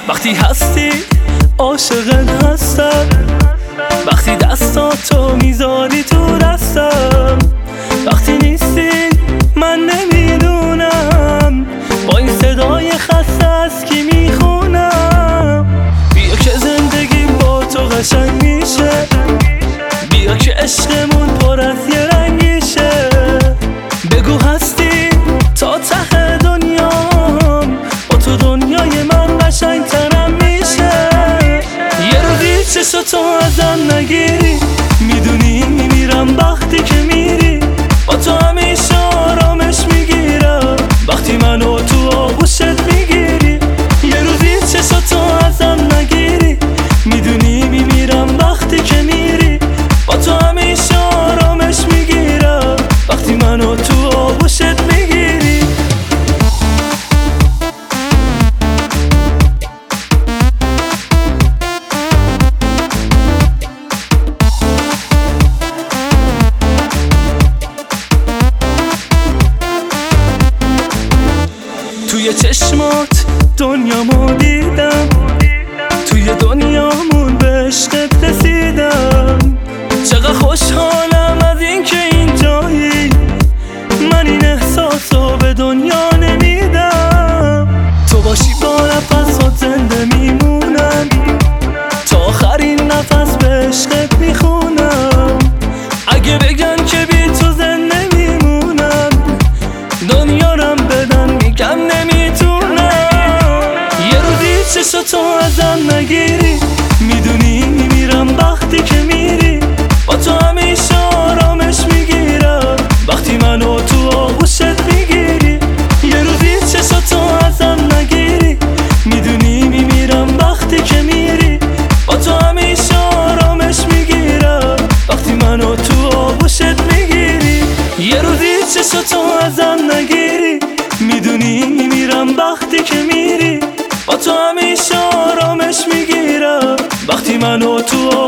وقتی هستی عاشقت هستم، وقتی دستاتو میذاری تو دستم، وقتی نیستی من نمیدونم با این صدای خسته از کی میخونم. بیا که زندگی با تو قشنگ میشه، بیا که عشقمون پر از یه رنگیشه. بگو هستی تا ته دنیام، با تو دنیای من قشنگ ترم میشه. یه روزی چشاتو ازم نگیری، میدونی میمیرم وقتی که میری. با تو همیشه آرامش میگیرم وقتی منو تو آغوشت میگیری. یه روزی چشاتو ازم نگیری، میدونی میمیرم وقتی که میری. با تو همیشه آرامش میگیرم وقتی منو تو آغوشت میگیری. توی چشمات دنیامو دیدم، توی دنیامون به عشقت رسیدم. چقدر خوشحالم از این که اینجایی، من این احساسو به دنیا نمیدم. تو باشی با نفسات زنده میمونم، تا آخرین نفس به عشقت میخونم. اگه بگن که بی تو زنده میمونم، دنیارم بدن میگم نمیتونم. یه روزی چشاتو ازم نگیری، میدونی میمیرم وقتی که میری. با تو همیشه آرامش میگیرم وقتی منو تو آغوشت میگیری. یه روزی چشاتو ازم نگیری، میدونی میمیرم وقتی که میری. با تو همیشه آرامش میگیرم وقتی منو تو آغوشت میگیری. یه روزی چشاتو ازم نگیری، میدونی میمیرم وقتی که میری. با تو همیشه آرامش میگیرم وقتی منو تو